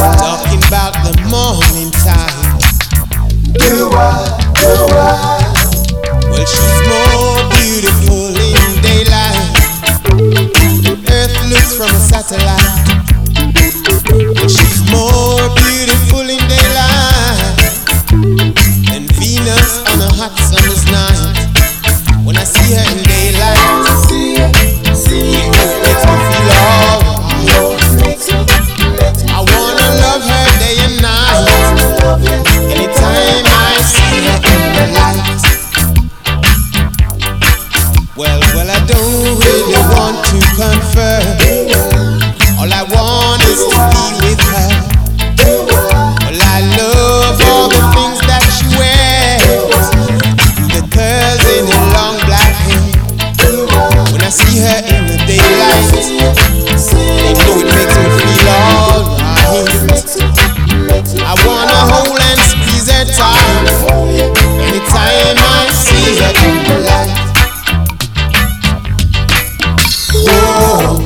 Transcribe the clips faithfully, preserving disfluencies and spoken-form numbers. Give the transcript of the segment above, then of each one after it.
Talking about the morning time. Well, she's more beautiful in daylight. Earth looks from a satellite. And she's more beautiful in daylight than Venus on a hot summer's night. When I see her in daylight, it just makes me feel alright. I wanna love her day and night. Anytime I see her in the light. Well, well, I don't really want to confer. All I want is to be with her. Well, I love all the things that she wears, the curls in her long black hair. When I see her in the daylight, you know it makes me feel alright. I wanna hold and squeeze her tight. Anytime I see her in the light. Whoa.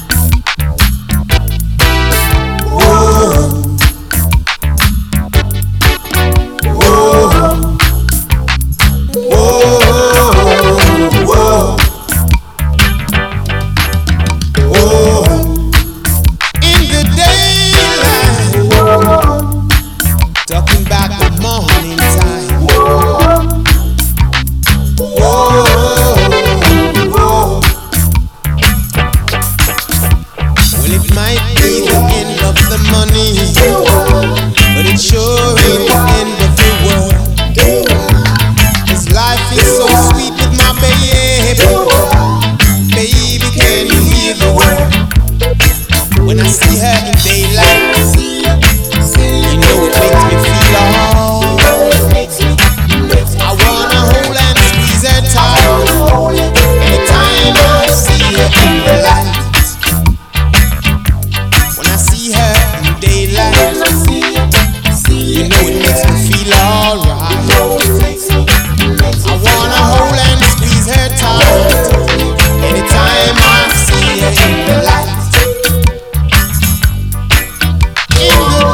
Talking about the morning time. Whoa, whoa. Well, it might be the end of the money, but it sure ain't the end of the world. This life is so sweet with my baby. Baby, can you hear the word? When I see her in daylight, you know it makes me feel alright. I wanna hold and squeeze her tight. Anytime I see her in the light. When I see her in daylight, you know it makes me feel alright. I wanna hold and squeeze her tight. Anytime I see her in the light. In the